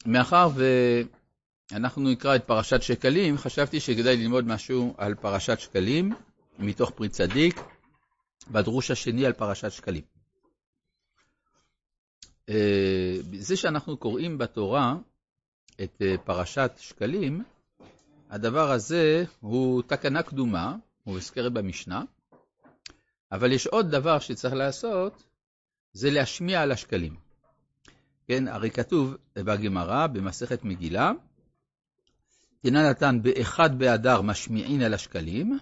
מאחר ואנחנו נקרא את פרשת שקלים, חשבתי שכדאי ללמוד משהו על פרשת שקלים, מתוך פרי צדיק, בדרוש השני על פרשת שקלים. זה שאנחנו קוראים בתורה את פרשת שקלים, הדבר הזה הוא תקנה קדומה, הוא הזכרת במשנה, אבל יש עוד דבר שצריך לעשות, זה להשמיע על השקלים. כן, הרי כתוב בגמרא, במסכת מגילה, תנתן באחד באדר משמיעין על השקלים,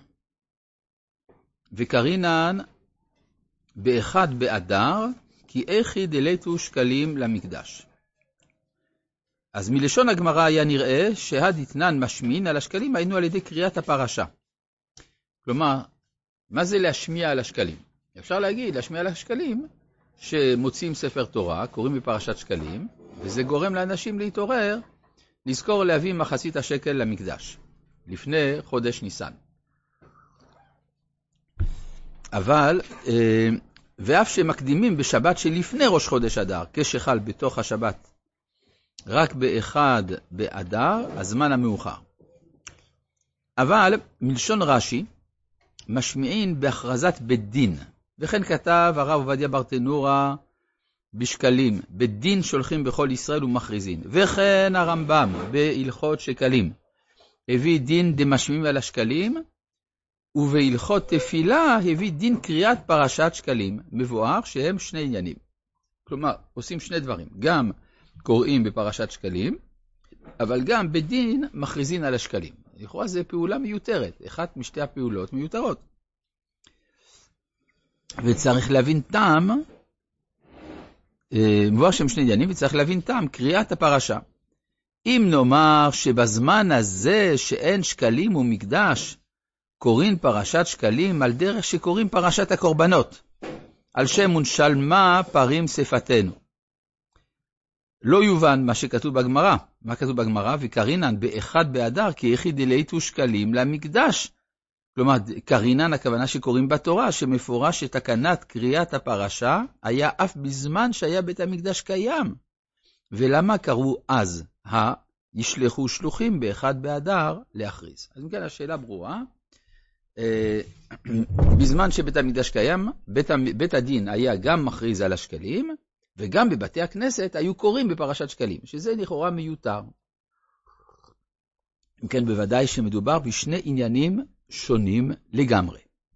וקרינן באחד באדר, כי איכי דלתו שקלים למקדש. אז מלשון הגמרא היה נראה שהדתנן משמיעין על השקלים היינו על ידי קריאת הפרשה. כלומר, מה זה להשמיע על השקלים? אפשר להגיד, להשמיע על השקלים, שמוצאים ספר תורה, קוראים בפרשת שקלים, וזה גורם לאנשים להתעורר, לזכור להביא מחצית השקל למקדש, לפני חודש ניסן. אבל, ואף שמקדימים בשבת שלפני ראש חודש אדר, כשחל בתוך השבת, רק באחד באדר, הזמן המאוחר. אבל, מלשון רש"י, משמיעין בהכרזת בית דין, וכן כתב הרב עובדיה ברטנורה בשקלים, בית דין שולחים בכל ישראל ומכריזין, וכן הרמב"ם בהלכות שקלים, הביא דין דמשמיעים על השקלים, ובהלכות תפילה הביא דין קריאת פרשת שקלים, מבואר שהם שני עניינים. כלומר, עושים שני דברים, גם קוראים בפרשת שקלים, אבל גם בדין מכריזין על השקלים. לכאורה זו פעולה מיותרת, אחת משתי הפעולות מיותרות. וצריך להבין טעם, מבואר שהם שני עניינים, וצריך להבין טעם קריאת הפרשה. אם נאמר שבזמן הזה שאין שקלים ומקדש, קוראים פרשת שקלים על דרך שקוראים פרשת הקורבנות, על שם ונשלמה פרים שפתנו. לא יובן מה שכתוב בגמרא. מה כתוב בגמרא? וקרינן באחד באדר כי יחיד דלייתו שקלים למקדש. כלומר, קרינן הכוונה שקוראים בתורה, שמפורש שתקנת קריאת הפרשה היה אף בזמן שהיה בית המקדש קיים. ולמה קראו אז ישלחו שלוחים באחד באדר להכריז? אז מכאן השאלה ברורה. בזמן שבית המקדש קיים, בית הדין היה גם מכריז על השקלים, וגם בבתי הכנסת היו קוראים בפרשת שקלים, שזה לכאורה מיותר. כן, בוודאי שמדובר בשני עניינים שונים לגמרי.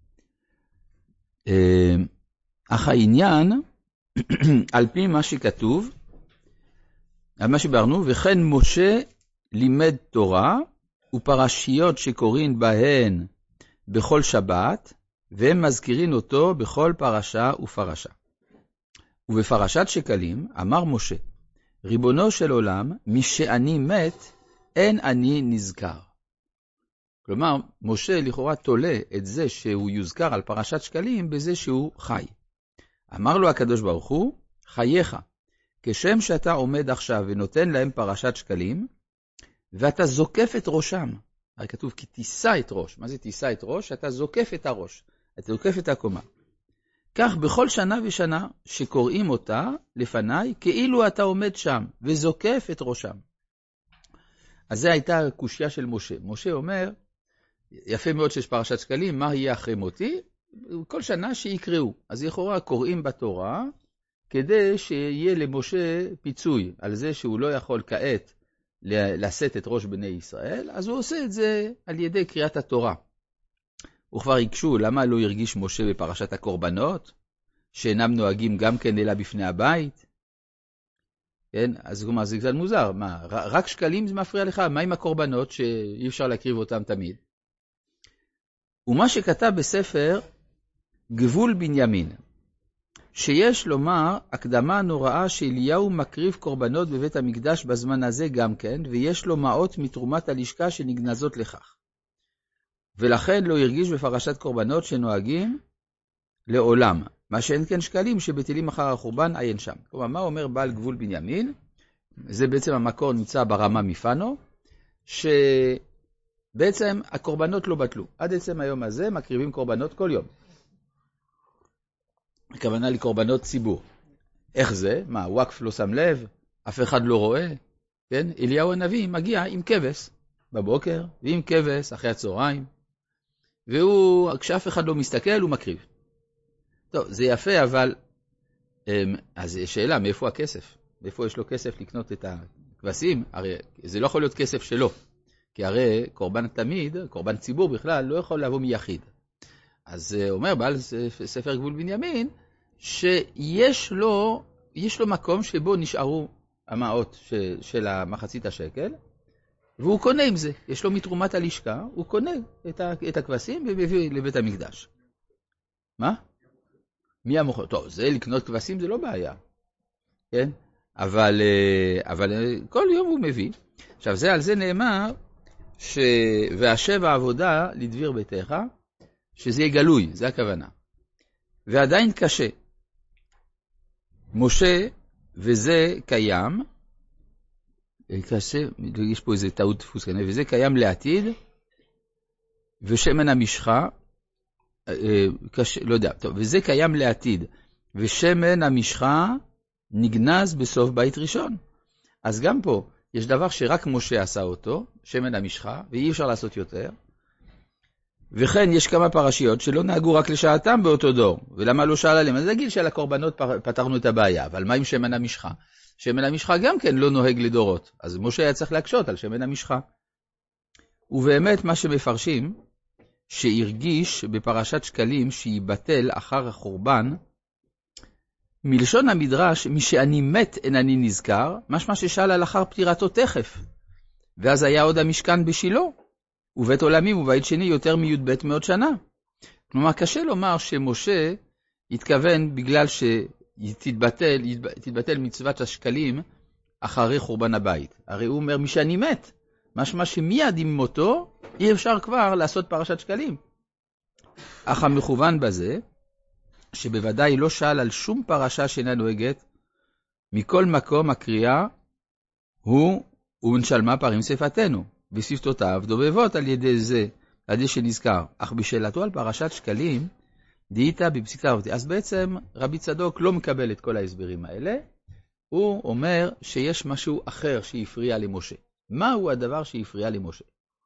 אך העניין, על פי מה שכתוב, על מה שברנו, וכן משה לימד תורה, ופרשיות שקוראים בהן בכל שבת, והם מזכירים אותו בכל פרשה ופרשה. ובפרשת שקלים אמר משה, ריבונו של עולם, משאני מת, אין אני נזכר. כלומר, משה לכאורה תולה את זה שהוא יוזכר על פרשת שקלים בזה שהוא חי. אמר לו הקדוש ברוך הוא, חייך, כשם שאתה עומד עכשיו ונותן להם פרשת שקלים, ואתה זוקף את ראשם. הרי כתוב כי תישא את ראש. מה זה תישא את ראש? אתה זוקף את הראש, אתה זוקף את הקומה. כך בכל שנה ושנה שקוראים אותה לפניי, כאילו אתה עומד שם וזוקף את ראשם. אז זה הייתה הקושיה של משה. משה אומר, יפה מאוד שיש פרשת שקלים, מה יהיה אחרי מותי? כל שנה שיקראו. אז לכאורה קוראים בתורה, כדי שיהיה למשה פיצוי על זה שהוא לא יכול כעת לשאת את ראש בני ישראל, אז הוא עושה את זה על ידי קריאת התורה. וכבר יקשו, למה לא הרגיש משה בפרשת הקורבנות, שאינם נוהגים גם כן אלא בפני הבית? כן, אז כלומר, זה קצת מוזר. מה, רק שקלים זה מפריע לך? מה עם הקורבנות שאי אפשר להקריב אותם תמיד? ומה שכתב בספר גבול בנימין, שיש לומר הקדמה נוראה שאליהו מקריב קורבנות בבית המקדש בזמן הזה גם כן, ויש לו מעות מתרומת הלשכה שנגנזות לכך. ולכן לא הרגיש בפרשת קורבנות שנוהגים לעולם, מה שאין כן שקלים שבטלים אחר החורבן עיין שם. כלומר, מה אומר בעל גבול בנימין? זה בעצם המקור נמצא ברמה מפנו, שבעצם הקורבנות לא בטלו. עד עצם היום הזה מקריבים קורבנות כל יום. הכוונה לקורבנות ציבור. איך זה? מה, וואקף לא שם לב? אף אחד לא רואה? כן? אליהו הנביא מגיע עם כבש בבוקר, ועם כבש אחרי הצהריים, והוא, כשאף אחד לא מסתכל, הוא מקריב. טוב, זה יפה, אבל אז שאלה, מאיפה הכסף? מאיפה יש לו כסף לקנות את הכבשים? הרי זה לא יכול להיות כסף שלו, כי הרי קורבן תמיד, קורבן ציבור בכלל, לא יכול לבוא מיחיד. אז אומר בעל ספר גבול בנימין, שיש לו מקום שבו נשארו המעות של המחצית השקל, והוא קונה עם זה. יש לו מתרומת הלשכה, הוא קונה את הכבשים ומביא לבית המקדש. מה? מי המוכר? טוב, זה לקנות כבשים זה לא בעיה. כן? אבל כל יום הוא מביא. עכשיו, על זה נאמר, והשב העבודה לדביר ביתך, שזה יהיה גלוי, זה הכוונה. ועדיין קשה. משה, וזה קיים, קשה, יש פה איזה טעות דפוס, וזה קיים לעתיד, ושמן המשחה, קשה, לא יודע, טוב, וזה קיים לעתיד, ושמן המשחה נגנז בסוף בית ראשון. אז גם פה, יש דבר שרק משה עשה אותו, שמן המשחה, ואי אפשר לעשות יותר, וכן יש כמה פרשיות שלא נהגו רק לשעתם באותו דור, ולמה לא שאל עליהם? אז נגיד שעל הקורבנות פתרנו את הבעיה, אבל מה עם שמן המשחה? שמן המשחה גם כן לא נוהג לדורות, אז משה היה צריך להקשות על שמן המשחה. ובאמת מה שמפרשים, שהרגיש בפרשת שקלים שיבטל אחר החורבן, מלשון המדרש, מי שאני מת אינני נזכר, משמע ששאל על אחר פטירתו תכף, ואז היה עוד המשכן בשילו, ובית עולמים ובית שני יותר מי"ב מאות שנה. כלומר, קשה לומר שמשה התכוון בגלל שתתבטל מצוות השקלים אחרי חורבן הבית. הרי הוא אומר, מי שאני מת, משמע שמיד עם מותו אי אפשר כבר לעשות פרשת שקלים. אך המכוון בזה, שבוודאי לא שאל על שום פרשה שאינה נוהגת, מכל מקום הקריאה הוא ונשלמה פרים שפתנו, ושפתותיו דובבות על ידי זה, על ידי שנזכר. אך בשאלתו על פרשת שקלים, דהיתה בפסיקתא רבתי. אז בעצם רבי צדוק לא מקבל את כל ההסברים האלה, הוא אומר שיש משהו אחר שהפריע למשה. מהו הדבר שהפריע למשה?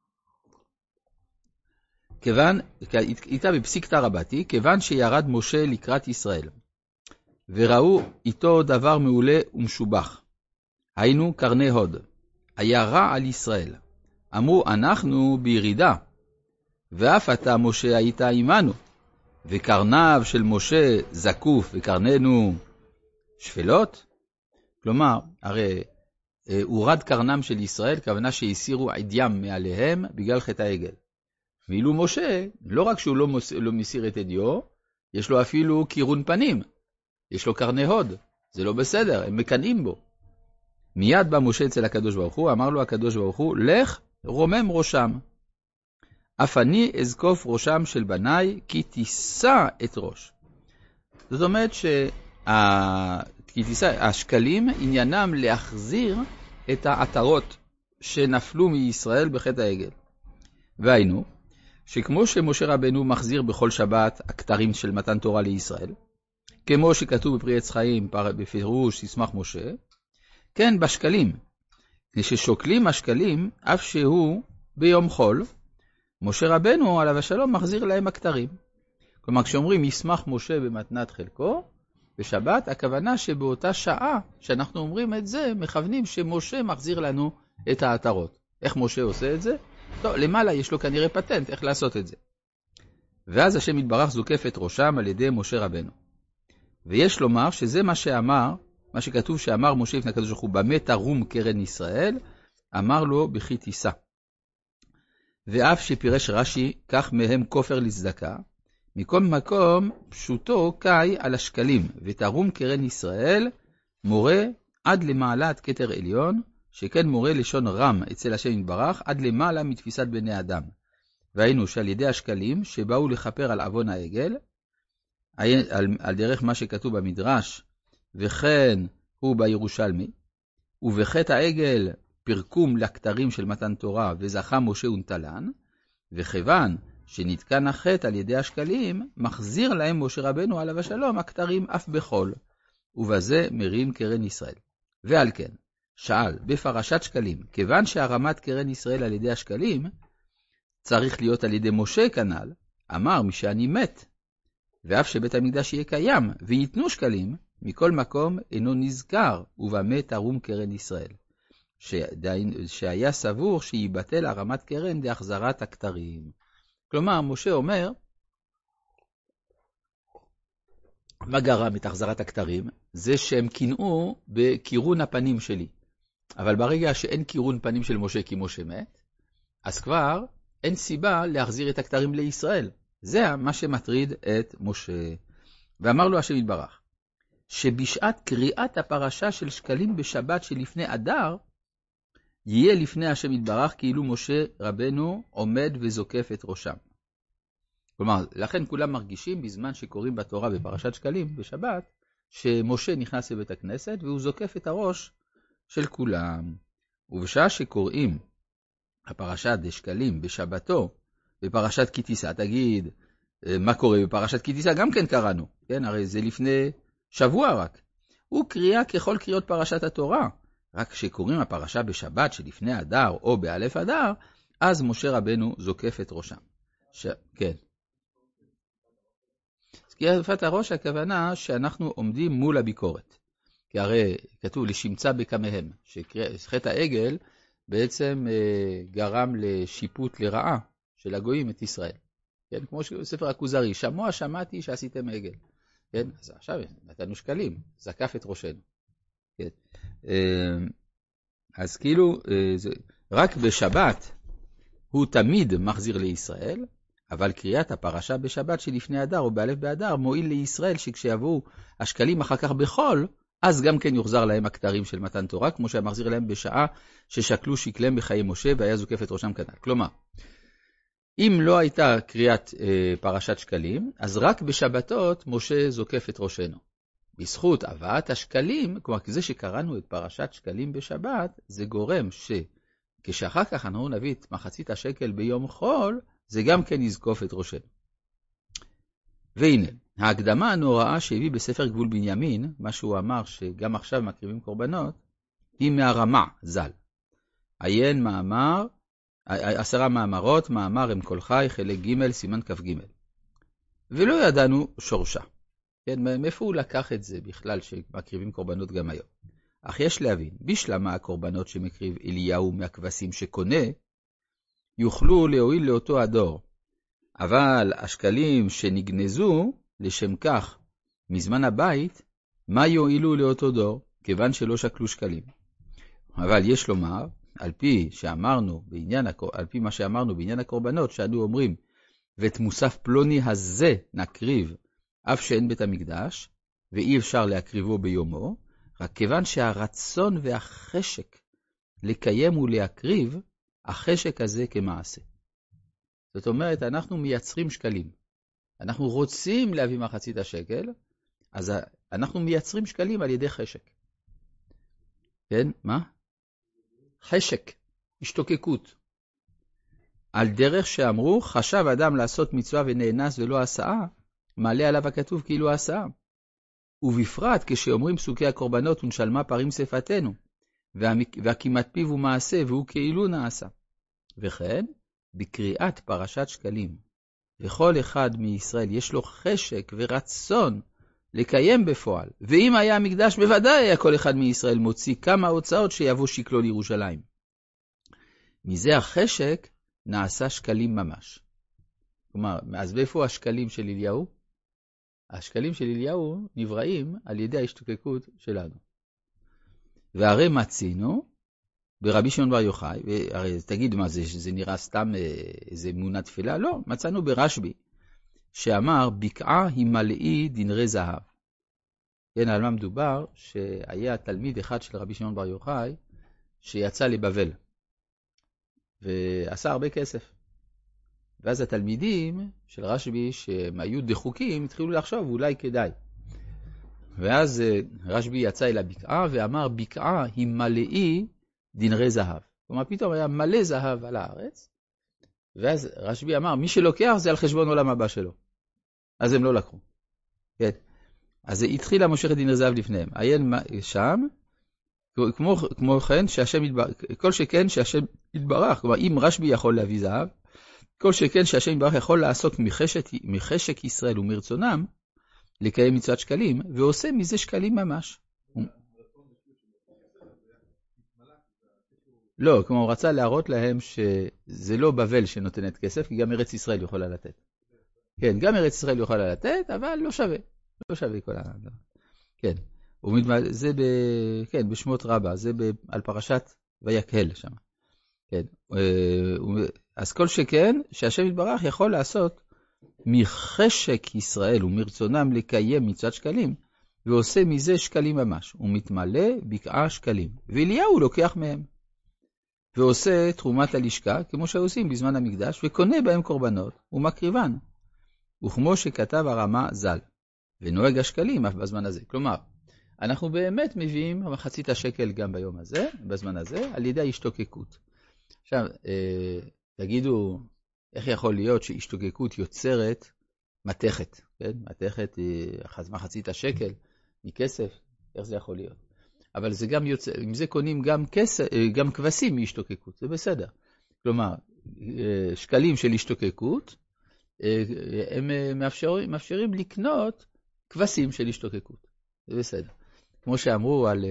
איתה בפסיקתא רבתי, כיוון שירד משה לקראת ישראל, וראו איתו דבר מעולה ומשובח, היינו קרני הוד, היה רע על ישראל, אמרו אנחנו בירידה, ואף אתה משה היית עמנו, וקרניו של משה זקוף וקרננו שפלות. כלומר, הרי הורד קרנם של ישראל, כוונה שהסירו עדיים מעליהם בגלל חטא העגל. ואילו משה, לא רק שהוא לא מסיר את עדיו, יש לו אפילו קירון פנים. יש לו קרני הוד. זה לא בסדר, הם מקנאים בו. מיד בא משה אצל הקדוש ברוך הוא, אמר לו הקדוש ברוך הוא, לך רומם ראשם. אף אני אזקוף ראשם של בניי, כי תישא את ראש. זאת אומרת השקלים עניינם להחזיר את העטרות שנפלו מישראל בחטא העגל. והיינו, שכמו שמשה רבנו מחזיר בכל שבת הכתרים של מתן תורה לישראל, כמו שכתוב בפרי עץ חיים בפירוש ישמח משה, כן בשקלים, כששוקלים השקלים, אף שהוא ביום חול, משה רבנו עליו השלום מחזיר להם הכתרים. כלומר, כשאומרים ישמח משה במתנת חלקו, בשבת הכוונה שבאותה שעה שאנחנו אומרים את זה, מכוונים שמשה מחזיר לנו את העטרות. איך משה עושה את זה? טוב, למעלה יש לו כנראה פטנט איך לעשות את זה. ואז השם יתברך זוקף את ראשם על ידי משה רבנו. ויש לומר שזה מה שאמר, מה שכתוב שאמר משה לפני הקדוש ברוך הוא, במה תרום קרן ישראל, אמר לו בכי תישא. ואף שפירש רש"י, כך מהם כופר לצדקה, מכל מקום פשוטו קאי על השקלים, ותרום קרן ישראל, מורה עד למעלת כתר עליון, שכן מורה לשון רם אצל השם יתברך, עד למעלה מתפיסת בני אדם. והיינו שעל ידי השקלים, שבאו לכפר על עוון העגל, על דרך מה שכתוב במדרש, וכן הוא בירושלמי, ובחטא העגל פרקום לכתרים של מתן תורה, וזכה משה ונטלן, וכיוון שנתקן החטא על ידי השקלים, מחזיר להם משה רבנו עליו השלום הכתרים אף בחול, ובזה מרים קרן ישראל. ועל כן, שאל, בפרשת שקלים, כיוון שהרמת קרן ישראל על ידי השקלים, צריך להיות על ידי משה כנ"ל, אמר מי שאני מת, ואף שבית המקדש יהיה קיים, ויתנו שקלים, מכל מקום אינו נזכר, ובמה תרום קרן ישראל. שהיה סבור שיבטל הרמת קרן להחזרת הכתרים. כלומר, משה אומר, מה גרם את החזרת הכתרים? זה שהם קינאו בקירון הפנים שלי. אבל ברגע שאין קירון פנים של משה כי משה מת, אז כבר אין סיבה להחזיר את הכתרים לישראל. זה מה שמטריד את משה. ואמר לו השם יתברך, שבשעת קריאת הפרשה של שקלים בשבת שלפני אדר, יהיה לפני השם יתברך כאילו משה רבנו עומד וזוקף את ראשם. כלומר, לכן כולם מרגישים בזמן שקוראים בתורה בפרשת שקלים בשבת, שמשה נכנס לבית הכנסת והוא זוקף את הראש של כולם. ובשעה שקוראים הפרשת שקלים בשבתו, בפרשת כי תישא, תגיד, מה קורה בפרשת כי תישא? גם כן קראנו, כן? הרי זה לפני שבוע רק. הוא קריאה ככל קריאות פרשת התורה. רק כשקוראים הפרשה בשבת שלפני אדר או באלף אדר, אז משה רבנו זוקף את ראשם. כן. זקיפת הראש הכוונה שאנחנו עומדים מול הביקורת. כי הרי כתוב לשמצה בקמיהם, שחטא העגל בעצם גרם לשיפוט לרעה של הגויים את ישראל. כן? כמו ספר הכוזרי, שמוע שמעתי שעשיתם עגל. כן? אז עכשיו נתנו שקלים, זקף את ראשנו. כן? אז כאילו, רק בשבת הוא תמיד מחזיר לישראל, אבל קריאת הפרשה בשבת שלפני אדר או באלף באדר מועיל לישראל שכשיבואו השקלים אחר כך בחול, אז גם כן יוחזר להם הכתרים של מתן תורה, כמו שהמחזיר להם בשעה ששקלו שקלם בחיי משה והיה זוקף את ראשם כנ"ל. כלומר, אם לא הייתה קריאת פרשת שקלים, אז רק בשבתות משה זוקף את ראשנו. בזכות הבאת השקלים, כלומר, זה שקראנו את פרשת שקלים בשבת, זה גורם שכשאחר כך אנחנו נביא את מחצית השקל ביום חול, זה גם כן יזקוף את ראשנו. והנה, ההקדמה הנוראה שהביא בספר גבול בנימין, מה שהוא אמר שגם עכשיו מקריבים קורבנות, היא מהרמה ז"ל. עיין מאמר, 10 מאמרות, מאמר אם כל חי, חלק ג' סימן כ"ג. ולא ידענו שורשה. כן, מאיפה הוא לקח את זה בכלל שמקריבים קורבנות גם היום? אך יש להבין, בשלמה הקורבנות שמקריב אליהו מהכבשים שקונה, יוכלו להועיל לאותו הדור. אבל השקלים שנגנזו לשם כך מזמן הבית, מה יועילו לאותו דור? כיוון שלא שקלו שקלים. אבל יש לומר, על פי מה שאמרנו בעניין הקורבנות, שאנו אומרים, ואת מוסף פלוני הזה נקריב, אף שאין בית המקדש, ואי אפשר להקריבו ביומו, רק כיוון שהרצון והחשק לקיים ולהקריב, החשק הזה כמעשה. זאת אומרת, אנחנו מייצרים שקלים. אנחנו רוצים להביא מחצית השקל, אז אנחנו מייצרים שקלים על ידי חשק. כן? מה? חשק, השתוקקות. על דרך שאמרו, חשב אדם לעשות מצווה ונאנס ולא עשה, מעלה עליו הכתוב כאילו עשה. ובפרט כשאומרים פסוקי הקורבנות ונשלמה פרים שפתנו, והכמעט פיו הוא מעשה והוא כאילו נעשה. וכן, בקריאת פרשת שקלים, וכל אחד מישראל יש לו חשק ורצון לקיים בפועל, ואם היה המקדש בוודאי היה כל אחד מישראל מוציא כמה הוצאות שיבוא שקלו לירושלים. מזה החשק נעשה שקלים ממש. כלומר, אז ואיפה השקלים של אליהו? השקלים של אליהו נבראים על ידי ההשתוקקות שלנו. והרי מצינו ברבי שמעון בר יוחאי, הרי תגיד מה זה נראה סתם איזה אמונה תפילה? לא, מצאנו ברשב"י, שאמר בקעה היא מלאי דנרי זהב. כן, על מה מדובר? שהיה תלמיד אחד של רבי שמעון בר יוחאי, שיצא לבבל, ועשה הרבה כסף. ואז התלמידים של רשב"י, שהם היו דחוקים, התחילו לחשוב, אולי כדאי. ואז רשב"י יצא אל הבקעה, ואמר, בקעה היא מלאי דנרי זהב. כלומר, פתאום היה מלא זהב על הארץ, ואז רשב"י אמר, מי שלוקח זה על חשבון עולם הבא שלו. אז הם לא לקחו. כן. אז התחילה מושכת דנרי זהב לפניהם. עיין שם, כמו כן, כל שכן שהשם יתברך, כלומר אם רשב"י יכול להביא זהב, כל שכן שהשם יתברך יכול לעשות מחשק ישראל ומרצונם, לקיים מצוות שקלים, ועושה מזה שקלים ממש. לא, כמו הוא רצה להראות להם שזה לא בבל שנותנת כסף, כי גם ארץ ישראל יכולה לתת. כן, גם ארץ ישראל יכולה לתת, אבל לא שווה. לא שווה כל הדבר. כן. זה כן, בשמות רבה, זה על פרשת ויקהל שם. כן. אז כל שכן, שהשם יתברך יכול לעשות מחשק ישראל ומרצונם לקיים מצוות שקלים, ועושה מזה שקלים ממש, ומתמלא בקעה שקלים. ואליהו לוקח מהם, ועושה תרומת הלשכה, כמו שעושים בזמן המקדש, וקונה בהם קורבנות, ומקריבן. וכמו שכתב הרמה ז"ל, ונוהג השקלים אף בזמן הזה. כלומר, אנחנו באמת מביאים מחצית השקל גם ביום הזה, בזמן הזה, על ידי ההשתוקקות. עכשיו, תגידו, איך יכול להיות שהשתוקקות יוצרת מתכת? כן? מתכת היא מחצית השקל מכסף, איך זה יכול להיות? אבל זה גם יוצא, עם זה קונים גם כבשים מהשתוקקות, זה בסדר. כלומר, שקלים של השתוקקות, הם מאפשרים לקנות כבשים של השתוקקות, זה בסדר. כמו שאמרו על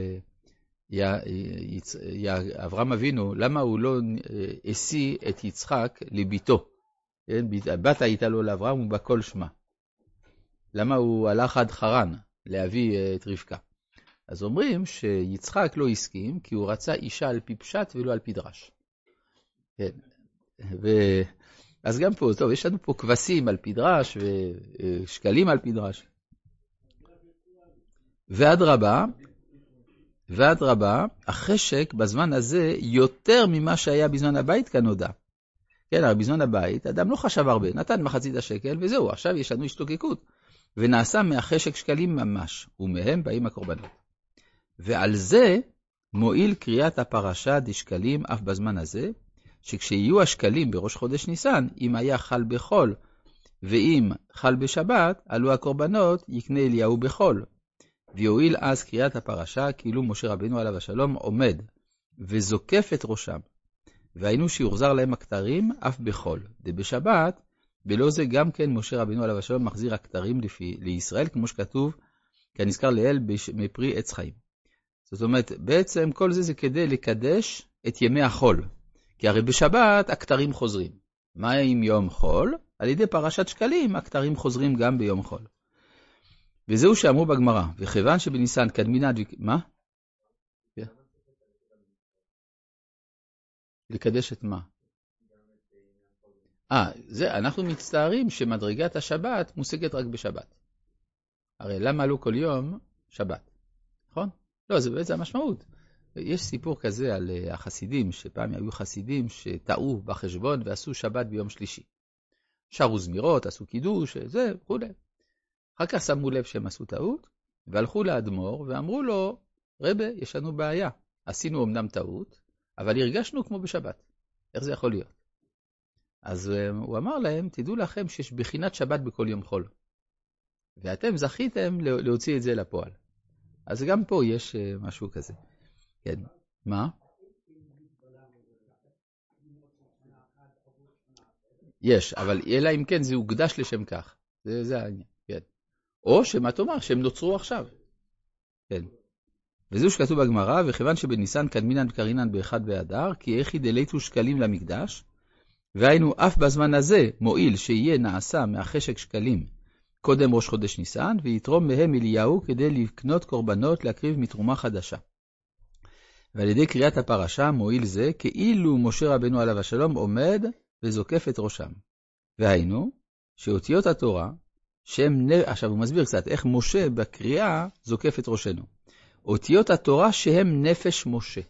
אברהם אבינו, למה הוא לא השיא את יצחק לביתו? הבת הייתה לו לאברהם ובכל שמה. למה הוא הלך עד חרן להביא את רבקה? אז אומרים שיצחק לא הסכים, כי הוא רצה אישה על פי פשט ולא על פי דרש. כן. אז גם פה, טוב, יש לנו פה כבשים על פי דרש ושקלים על פי דרש. ועד רבה, החשק בזמן הזה יותר ממה שהיה בזמן הבית כאן הודע. כן, אבל בזמן הבית, אדם לא חשב הרבה, נתן מחצית השקל וזהו, עכשיו יש לנו השתוקקות. ונעשה מהחשק שקלים ממש, ומהם באים הקורבנות. ועל זה מועיל קריאת הפרשה דשקלים אף בזמן הזה, שכשיהיו השקלים בראש חודש ניסן, אם היה חל בחול, ואם חל בשבת, עלו הקורבנות, יקנה אליהו בחול. ויועיל אז קריאת הפרשה, כאילו משה רבינו עליו השלום עומד, וזוקף את ראשם. והיינו שיוחזר להם הכתרים אף בחול. ובשבת, בלא זה גם כן משה רבינו עליו השלום מחזיר הכתרים לישראל, כמו שכתוב, כנזכר לאל מפרי עץ חיים. זאת אומרת, בעצם כל זה כדי לקדש את ימי החול. כי הרי בשבת הכתרים חוזרים. מה עם יום חול? על ידי פרשת שקלים הכתרים חוזרים גם ביום חול. וזהו שאמרו בגמרא, וכיוון שבניסן קדמינן, מה? לקדש את מה? אנחנו מצטערים שמדרגת השבת מושגת רק בשבת. הרי למה לא כל יום שבת? נכון? לא, זה בעצם המשמעות. יש סיפור כזה על החסידים, שפעם היו חסידים שטעו בחשבון ועשו שבת ביום שלישי. שרו זמירות, עשו קידוש, זה, וכו'. אחר כך שמו לב שהם עשו טעות, והלכו לאדמו"ר ואמרו לו, רבי, יש לנו בעיה. עשינו אמנם טעות, אבל הרגשנו כמו בשבת. איך זה יכול להיות? אז הוא אמר להם, תדעו לכם שיש בחינת שבת בכל יום חול. ואתם זכיתם להוציא את זה לפועל. אז גם פה יש משהו כזה. כן, מה? יש, אבל אלא אם כן זה הוקדש לשם כך. זה העניין, כן. או שמה תאמר, שהם נוצרו עכשיו. כן. וזהו שכתוב בגמרא, וכיוון שבניסן קדמינן וקרינן באחד באדר, כי איך ידלתו שקלים למקדש, והיינו אף בזמן הזה מועיל שיהיה נעשה מהחשק שקלים קודם ראש חודש ניסן, ויתרום מהם אליהו כדי לקנות קורבנות להקריב מתרומה חדשה. ועל ידי קריאת הפרשה מועיל זה, כאילו משה רבינו עליו השלום עומד וזוקף את ראשם. והיינו, שאותיות התורה, עכשיו הוא מסביר קצת איך משה בקריאה זוקף את ראשנו. אותיות התורה שהם נפש משה.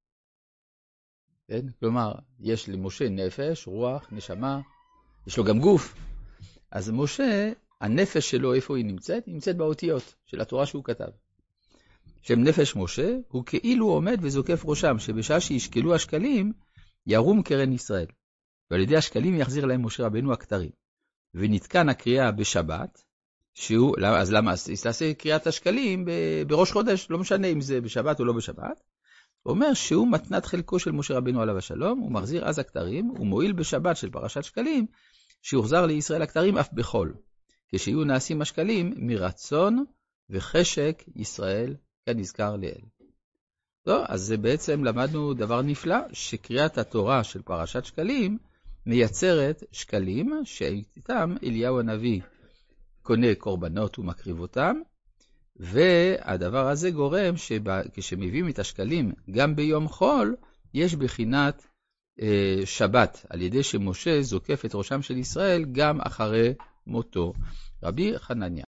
כן? כלומר, יש למשה נפש, רוח, נשמה, יש לו גם גוף. אז משה, הנפש שלו, איפה היא נמצאת? היא נמצאת באותיות של התורה שהוא כתב. שם נפש משה, הוא כאילו עומד וזוקף ראשם, שבשעה שישקלו השקלים, ירום קרן ישראל. ועל ידי השקלים יחזיר להם משה רבינו הכתרים. ונתקן הקריאה בשבת, אז למה? אז תעשה קריאת השקלים בראש חודש, לא משנה אם זה בשבת או לא בשבת. הוא אומר שהוא מתנת חלקו של משה רבינו עליו השלום, הוא מחזיר אז הכתרים, הוא מועיל בשבת של פרשת שקלים, שיוחזר לישראל הכתרים אף בחול, כשיהיו נעשים השקלים מרצון וחשק ישראל, כנזכר לאל. טוב, אז זה בעצם למדנו דבר נפלא, שקריאת התורה של פרשת שקלים מייצרת שקלים, שאיתם אליהו הנביא קונה קורבנות ומקריב אותם, והדבר הזה גורם שכשמביאים את השקלים גם ביום חול, יש בחינת שבת, על ידי שמשה זוקף את ראשם של ישראל גם אחרי מותו. רבי חנניה.